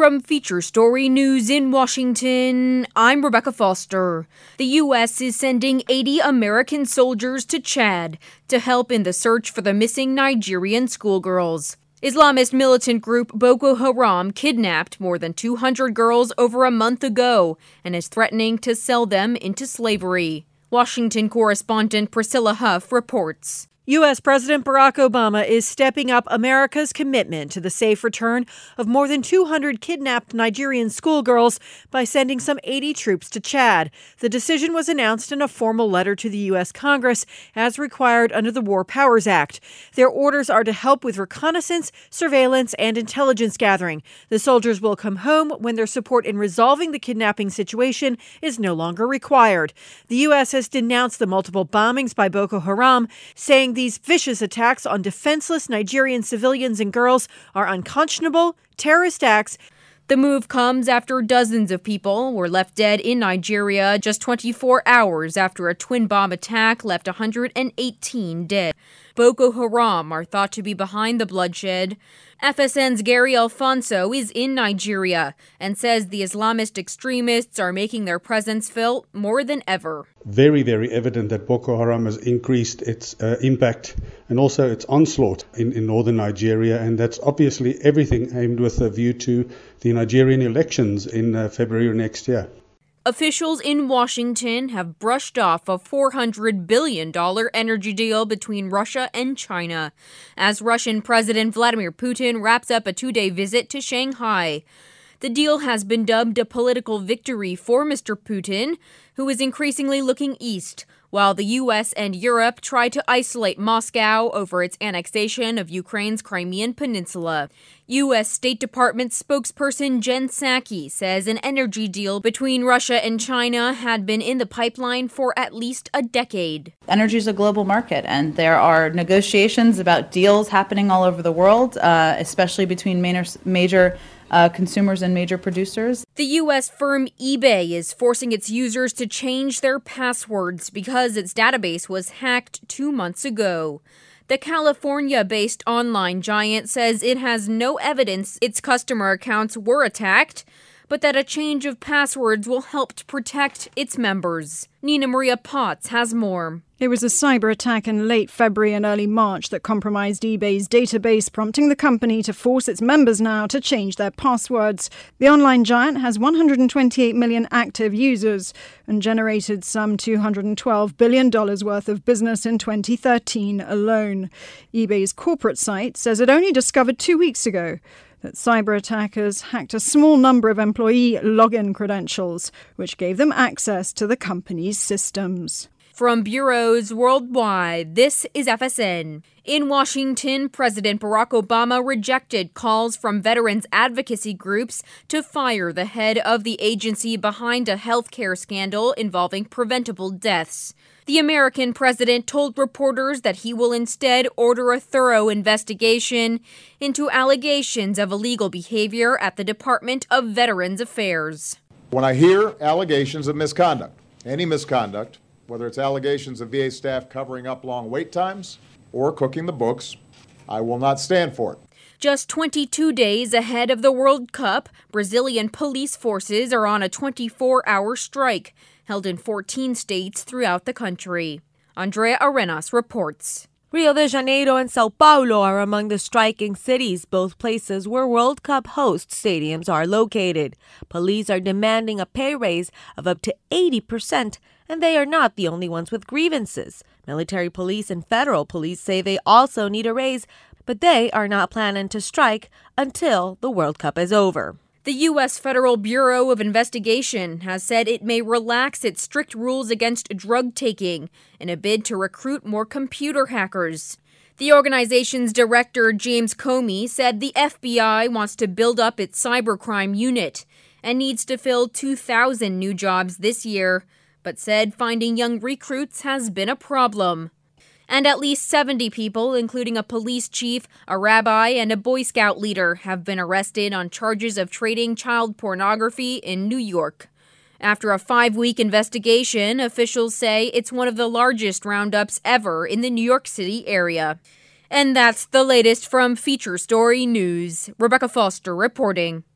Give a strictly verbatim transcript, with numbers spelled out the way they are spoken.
From Feature Story News in Washington, I'm Rebecca Foster. The U S is sending eighty American soldiers to Chad to help in the search for the missing Nigerian schoolgirls. Islamist militant group Boko Haram kidnapped more than two hundred girls over a month ago and is threatening to sell them into slavery. Washington correspondent Priscilla Huff reports. U S. President Barack Obama is stepping up America's commitment to the safe return of more than two hundred kidnapped Nigerian schoolgirls by sending some eighty troops to Chad. The decision was announced in a formal letter to the U S. Congress, as required under the War Powers Act. Their orders are to help with reconnaissance, surveillance, and intelligence gathering. The soldiers will come home when their support in resolving the kidnapping situation is no longer required. The U S has denounced the multiple bombings by Boko Haram, saying these vicious attacks on defenseless Nigerian civilians and girls are unconscionable terrorist acts. The move comes after dozens of people were left dead in Nigeria just twenty-four hours after a twin bomb attack left one hundred eighteen dead. Boko Haram are thought to be behind the bloodshed. F S N's Gary Alfonso is in Nigeria and says the Islamist extremists are making their presence felt more than ever. Very, very evident that Boko Haram has increased its uh, impact and also its onslaught in, in northern Nigeria, and that's obviously everything aimed with a view to the Nigerian elections in uh, February next year. Officials in Washington have brushed off a four hundred billion dollars energy deal between Russia and China as Russian President Vladimir Putin wraps up a two-day visit to Shanghai. The deal has been dubbed a political victory for Mister Putin, who is increasingly looking east, while the U S and Europe try to isolate Moscow over its annexation of Ukraine's Crimean Peninsula. U S. State Department spokesperson Jen Psaki says an energy deal between Russia and China had been in the pipeline for at least a decade. Energy is a global market, and there are negotiations about deals happening all over the world, uh, especially between major, major Uh, consumers and major producers. The U S firm eBay is forcing its users to change their passwords because its database was hacked two months ago. The California-based online giant says it has no evidence its customer accounts were attacked, but that a change of passwords will help to protect its members. Nina Maria Potts has more. It was a cyber attack in late February and early March that compromised eBay's database, prompting the company to force its members now to change their passwords. The online giant has one hundred twenty-eight million active users and generated some two hundred twelve billion dollars worth of business in twenty thirteen alone. eBay's corporate site says it only discovered two weeks ago that cyber attackers hacked a small number of employee login credentials, which gave them access to the company's systems. From bureaus worldwide, this is F S N. In Washington, President Barack Obama rejected calls from veterans advocacy groups to fire the head of the agency behind a healthcare scandal involving preventable deaths. The American president told reporters that he will instead order a thorough investigation into allegations of illegal behavior at the Department of Veterans Affairs. When I hear allegations of misconduct, any misconduct, whether it's allegations of V A staff covering up long wait times or cooking the books, I will not stand for it. Just twenty-two days ahead of the World Cup, Brazilian police forces are on a twenty-four hour strike, held in fourteen states throughout the country. Andrea Arenas reports. Rio de Janeiro and Sao Paulo are among the striking cities, both places where World Cup host stadiums are located. Police are demanding a pay raise of up to eighty percent, and they are not the only ones with grievances. Military police and federal police say they also need a raise, but they are not planning to strike until the World Cup is over. The U S. Federal Bureau of Investigation has said it may relax its strict rules against drug taking in a bid to recruit more computer hackers. The organization's director, James Comey, said the F B I wants to build up its cybercrime unit and needs to fill two thousand new jobs this year, but said finding young recruits has been a problem. And at least seventy people, including a police chief, a rabbi, and a Boy Scout leader, have been arrested on charges of trading child pornography in New York. After a five-week investigation, officials say it's one of the largest roundups ever in the New York City area. And that's the latest from Feature Story News. Rebecca Foster reporting.